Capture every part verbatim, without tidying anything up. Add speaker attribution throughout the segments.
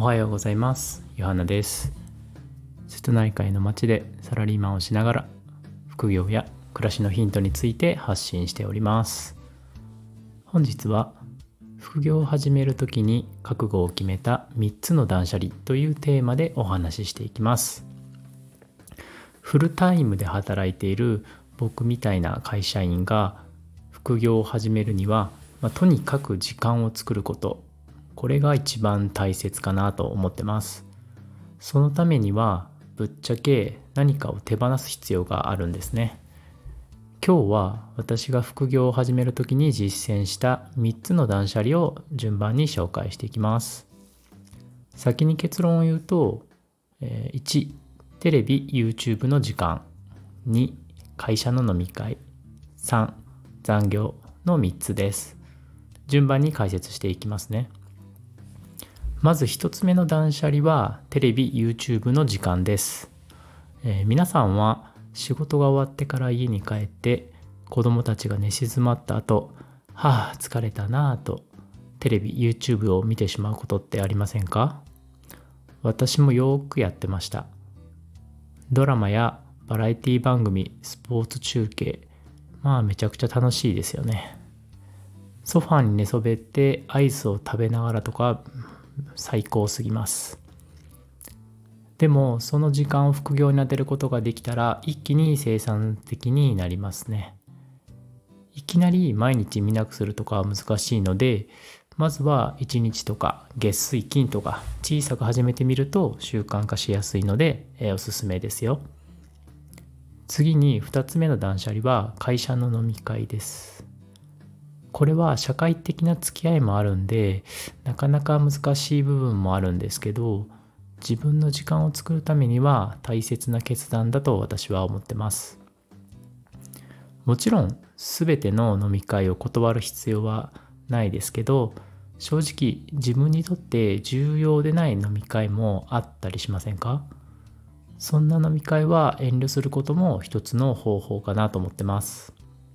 Speaker 1: はようございます。ヨハナです。瀬戸内海の町でサラリーマンをしながら副業や暮らしのヒントについて発信しております。本日は副業を始めるときに覚悟を決めたみっつの断捨離というテーマでお話ししていきます。フルタイムで働いている僕みたいな会社員が副業を始めるには、まあ、とにかく時間を作ること、これが一番大切かなと思ってます。そのためにはぶっちゃけ何かを手放す必要があるんですね。今日は私が副業を始めるときに実践したみっつの断捨離を順番に紹介していきます。先に結論を言うと、いち、テレビ、YouTube の時間、に、会社の飲み会、さん、残業のみっつです。順番に解説していきますね。まずひとつめの断捨離はテレビ、YouTube の時間です。えー、皆さんは仕事が終わってから家に帰って子供たちが寝静まった後、はあ疲れたなぁとテレビ、YouTube を見てしまうことってありませんか？私もよくやってました。ドラマやバラエティ番組、スポーツ中継、まあめちゃくちゃ楽しいですよね。ソファーに寝そべってアイスを食べながらとか最高すぎます。でもその時間を副業に充てることができたら一気に生産的になりますね。いきなり毎日見なくするとかは難しいので、まずはいちにちとか月水金とか小さく始めてみると習慣化しやすいので、えー、おすすめですよ。次にふたつめの断捨離は会社の飲み会です。これは社会的な付き合いもあるんでなかなか難しい部分もあるんですけど、自分の時間を作るためには大切な決断だと私は思ってます。もちろん全ての飲み会を断る必要はないですけど、正直自分にとって重要でない飲み会もあったりしませんか？そんな飲み会は遠慮することも一つの方法かなと思ってます。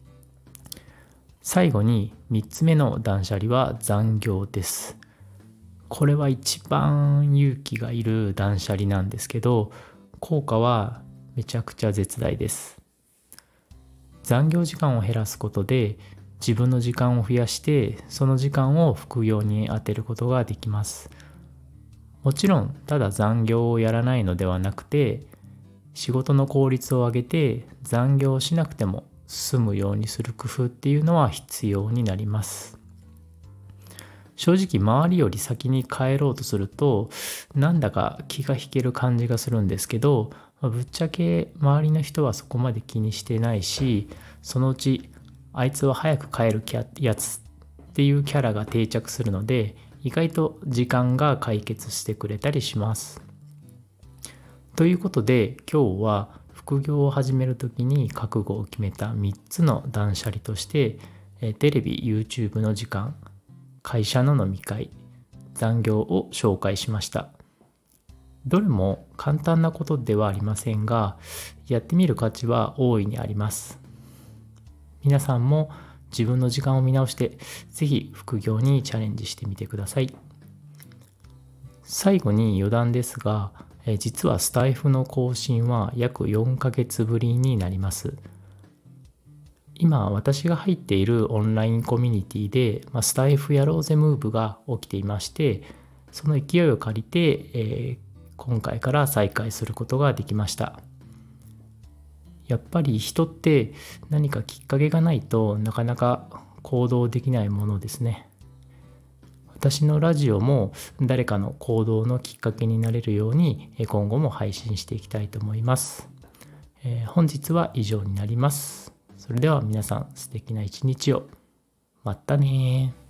Speaker 1: 最後にみっつめの断捨離は残業です。これは一番勇気がいる断捨離なんですけど、効果はめちゃくちゃ絶大です。残業時間を減らすことで自分の時間を増やして、その時間を副業に充てることができます。もちろんただ残業をやらないのではなくて、仕事の効率を上げて残業をしなくても済むようにする工夫っていうのは必要になります。正直周りより先に帰ろうとするとなんだか気が引ける感じがするんですけど、ぶっちゃけ周りの人はそこまで気にしてないし、そのうちあいつは早く帰るやつっていうキャラが定着するので、意外と時間が解決してくれたりします。ということで今日は副業を始めるときに覚悟を決めたみっつの断捨離としてテレビ、YouTube の時間、会社の飲み会、残業を紹介しました。どれも簡単なことではありませんが、やってみる価値は大いにあります。皆さんも自分の時間を見直して、ぜひ副業にチャレンジしてみてください。最後に余談ですが、実はスタイフの更新は約よんかげつぶりになります。今私が入っているオンラインコミュニティで、まあ、スタイフやろうぜムーブが起きていまして、その勢いを借りて、えー、今回から再開することができました。やっぱり人って何かきっかけがないとなかなか行動できないものですね。私のラジオも誰かの行動のきっかけになれるように今後も配信していきたいと思います。えー、本日は以上になります。それでは皆さん素敵な一日を。またね。